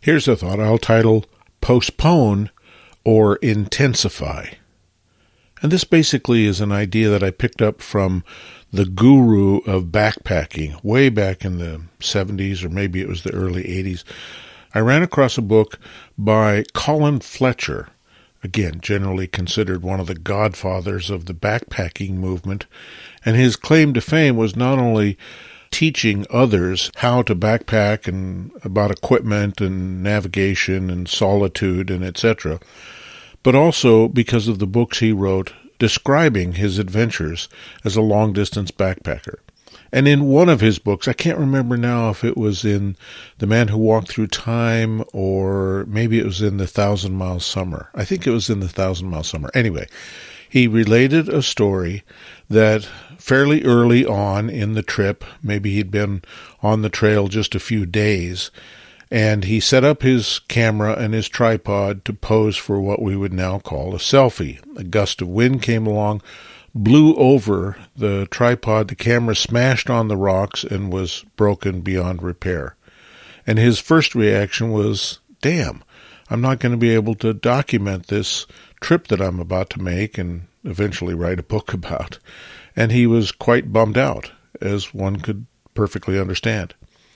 Here's a thought I'll title Postpone or Intensify. And this basically is an idea that I picked up from the guru of backpacking way back in the 70s, or maybe it was the early 80s. I ran across a book by Colin Fletcher, again, generally considered one of the godfathers of the backpacking movement, and his claim to fame was not only teaching others how to backpack and about equipment and navigation and solitude and etc., but also because of the books he wrote describing his adventures as a long-distance backpacker. And in one of his books, I can't remember now if it was in The Man Who Walked Through Time or maybe it was in The 1,000-Mile Summer. I think it was in The 1,000-Mile Summer. Anyway, he related a story that fairly early on in the trip, maybe he'd been on the trail just a few days, and he set up his camera and his tripod to pose for what we would now call a selfie. A gust of wind came along, blew over the tripod, the camera smashed on the rocks and was broken beyond repair. And his first reaction was, damn, I'm not going to be able to document this trip that I'm about to make and eventually write a book about. And he was quite bummed out, as one could perfectly understand.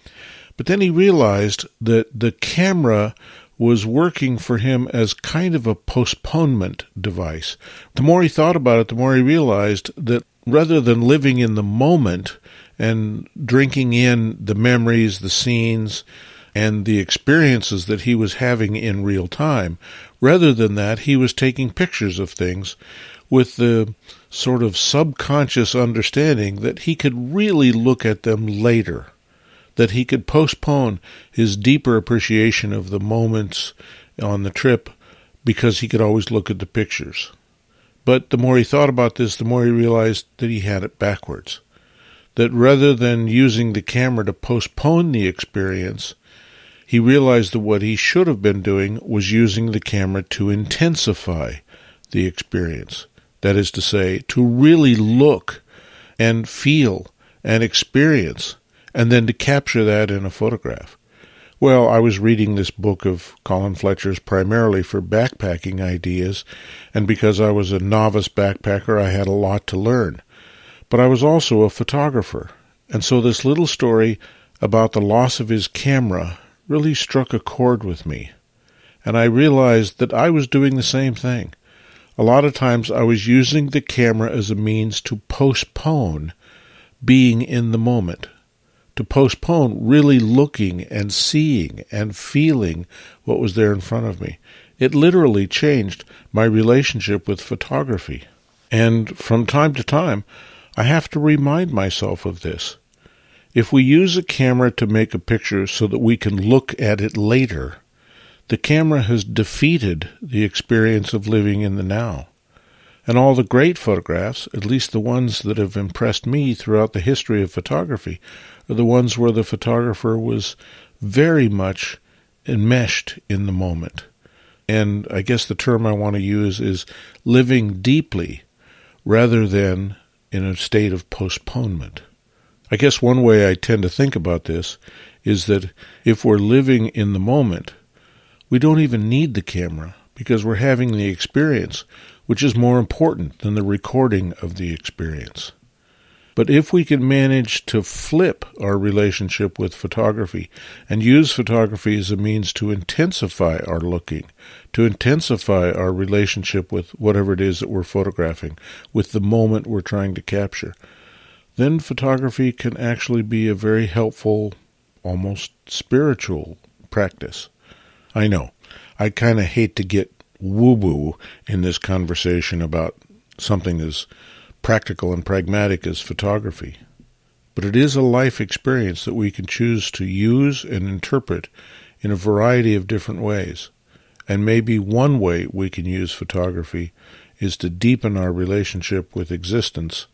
But then he realized that the camera was working for him as kind of a postponement device. The more he thought about it, the more he realized that rather than living in the moment and drinking in the memories, the scenes, and the experiences that he was having in real time, rather than that, he was taking pictures of things with the sort of subconscious understanding that he could really look at them later, that he could postpone his deeper appreciation of the moments on the trip because he could always look at the pictures. But the more he thought about this, the more he realized that he had it backwards. That rather than using the camera to postpone the experience, he realized that what he should have been doing was using the camera to intensify the experience. That is to say, to really look and feel and experience, and then to capture that in a photograph. Well, I was reading this book of Colin Fletcher's primarily for backpacking ideas, and because I was a novice backpacker, I had a lot to learn. But I was also a photographer, and so this little story about the loss of his camera really struck a chord with me. And I realized that I was doing the same thing. A lot of times I was using the camera as a means to postpone being in the moment, to postpone really looking and seeing and feeling what was there in front of me. It literally changed my relationship with photography. And from time to time, I have to remind myself of this. If we use a camera to make a picture so that we can look at it later, the camera has defeated the experience of living in the now. And all the great photographs, at least the ones that have impressed me throughout the history of photography, are the ones where the photographer was very much enmeshed in the moment. And I guess the term I want to use is living deeply rather than in a state of postponement. I guess one way I tend to think about this is that if we're living in the moment, we don't even need the camera because we're having the experience, which is more important than the recording of the experience. But if we can manage to flip our relationship with photography and use photography as a means to intensify our looking, to intensify our relationship with whatever it is that we're photographing, with the moment we're trying to capture, then photography can actually be a very helpful, almost spiritual practice. I know, I kind of hate to get woo-woo in this conversation about something as practical and pragmatic as photography, but it is a life experience that we can choose to use and interpret in a variety of different ways. And maybe one way we can use photography is to deepen our relationship with existence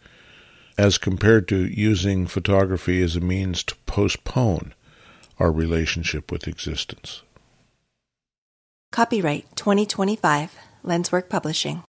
as compared to using photography as a means to postpone our relationship with existence. Copyright 2025, Lenswork Publishing.